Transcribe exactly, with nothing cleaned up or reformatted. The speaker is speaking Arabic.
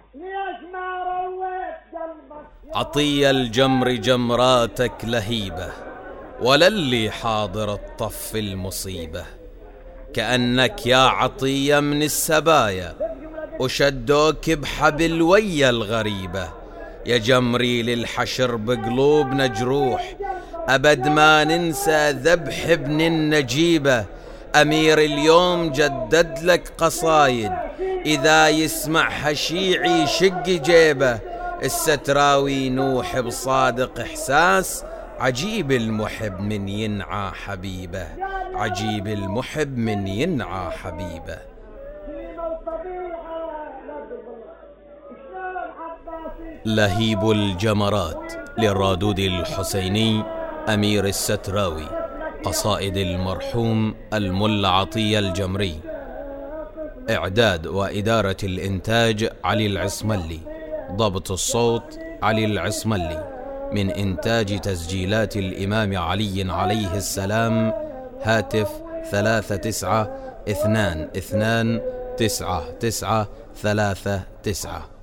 عطية الجمر جمراتك لهيبة، وللي حاضر الطف المصيبة. كأنك يا عطية من السبايا، وشدوك بحبل ويا الغريبة. يا جمري للحشر بقلوبنا جروح، أبد ما ننسى ذبح ابن النجيبة. أمير اليوم جدد لك قصايد، إذا يسمعها شيعي شق جيبه. الستراوي نوح بصادق إحساس، عجيب المحب من ينعى حبيبه، عجيب المحب من ينعى حبيبه. لهيب الجمرات للرادود الحسيني أمير الستراوي، قصائد المرحوم الملا عطية الجمري. إعداد وإدارة الإنتاج علي العصملي، ضبط الصوت علي العصملي، من إنتاج تسجيلات الإمام علي عليه السلام. هاتف ثلاثة تسعة اثنان اثنان تسعة تسعة ثلاثة تسعة.